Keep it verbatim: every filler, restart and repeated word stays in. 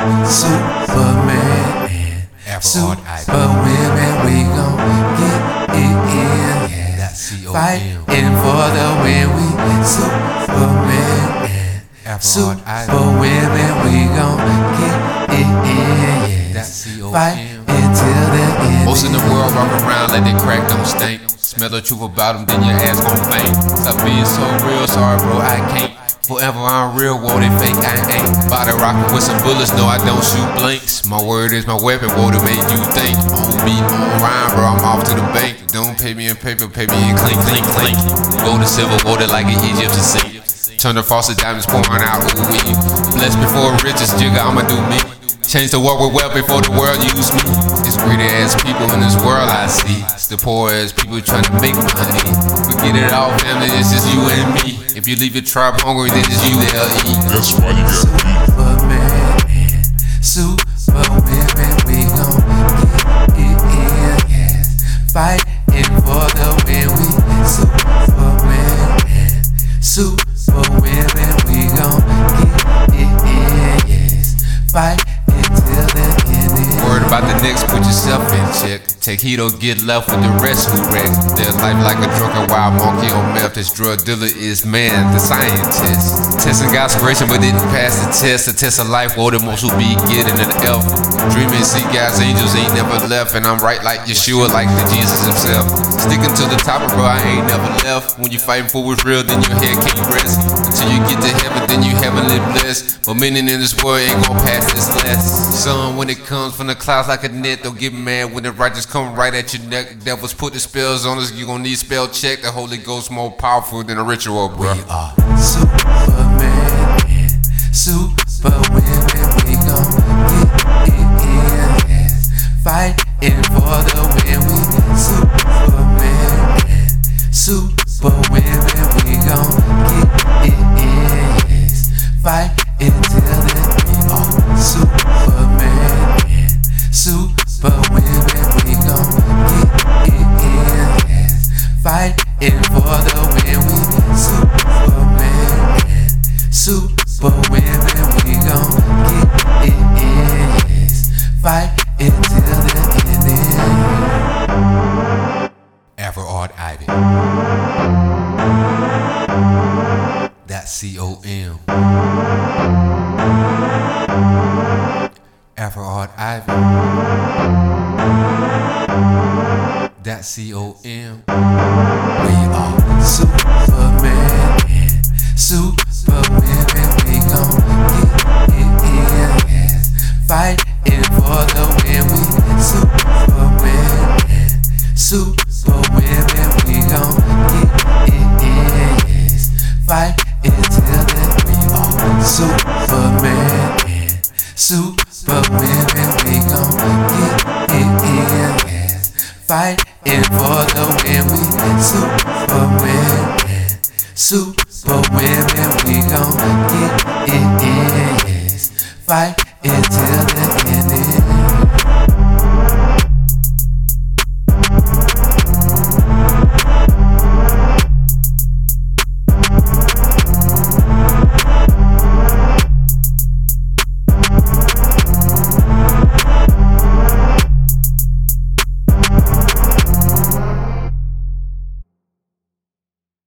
Superman and Superwomen, we gon' get it in. Yeah. Fighting for the win, we Superman and Superwomen, we gon' get it in. Yeah. Fight until the end. Most in the world walk around like they crack don't stink. Smell the truth about them, then your ass gon' faint. Stop being so real, sorry bro, I can't. Forever I'm real, whoa, they fake, I ain't. Body rockin' with some bullets, no, I don't shoot blanks. My word is my weapon, whoa, to make you think. On me, on rhyme, bro, I'm off to the bank. Don't pay me in paper, pay me in clink, clink, clink. Gold and silver, water like an Egyptian sink. Turn the faucet, diamonds pouring out, ooh wee. Blessed before riches, jigger, I'ma do me. Change the world with wealth before the world use me. It's greedy ass people in this world I see. It's the poor ass people trying to make money. We get it all, family, it's just you and me. If you leave your tribe hungry, then it's you they'll eat. That's why you got Superman and Superwomen, we gon' get it in. Yes, fighting for the win, we Superman and Superwomen, we gon' get it in. Yes, fight. Word about the next, put yourself in check. Take heed or get left with the rest who wreck their life like a drunken wild monkey on meth. This drug dealer is man, the scientist. Testing God's inspiration but didn't pass the test. The test of life, well, the most will be getting an F. Dreaming, see God's angels ain't never left. And I'm right like Yeshua, like the Jesus himself. Sticking to the top, bro, I ain't never left. When you fighting for what's real, then your head can't rest. Until you get to heaven, then you heavenly blessed. But many in this world ain't gon' pass this last. Son, when it comes from the clouds like a net, don't get mad when the righteous come right at your neck. Devils put the spells on us, you gon' need spell check. The Holy Ghost more powerful than a ritual, bro. We are Superman and Superwomen, we gon' get it in. Yes, fighting for the win, we Superman and Superwomen, we gon' get it in. Yes, fight until the end. Oh, Superman and Superwomen, we gon' get it in. Yes, fighting for the win, we Superman and Superwomen, we gon' get it in. Yes, fight until the end. Afro Art Ivy. That's C O M. Afro Art Ivy. That's C O M. We are Superman and Superwomen, we gon' get it in. Yes, fighting for the win, we Superman and Superwomen, we gon' get it in. Yes, fight until the we are Superman and Superwomen, we gon' get it in. Yes, fighting for the win, we Superman and Superwomen, we gon' get it in. Yes, fight